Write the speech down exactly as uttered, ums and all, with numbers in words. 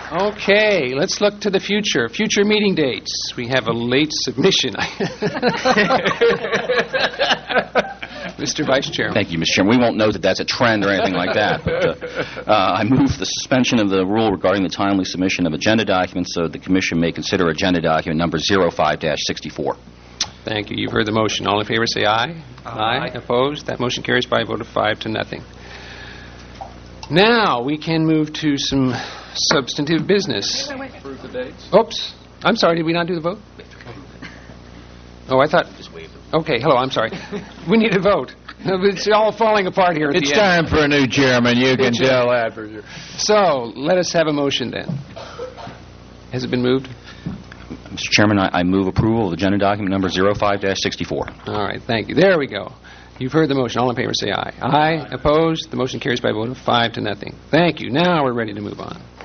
Okay, let's look to the future. Future meeting dates. We have a late submission. Mister Vice Chairman. Thank you, Mister Chairman. We won't note that that's a trend or anything like that. But, uh, uh, I move the suspension of the rule regarding the timely submission of agenda documents so that the Commission may consider agenda document number zero five dash sixty-four. Thank you. You've heard the motion. All in favor say aye. Aye. Aye. Opposed? That motion carries by a vote of five to nothing. Now we can move to some substantive business. Wait, wait, wait. Approve the dates. Oops. I'm sorry. Did we not do the vote? Oh, I thought... Okay, hello. I'm sorry. We need a vote. It's all falling apart here at It's the end. time for a new chairman. You can Good tell that for sure. So, let us have a motion then. Has it been moved? Mister Chairman, I, I move approval of agenda document number zero five dash sixty-four. All right, thank you. There we go. You've heard the motion. All in favor say aye. Aye. Opposed? The motion carries by a vote of five to nothing. Thank you. Now we're ready to move on.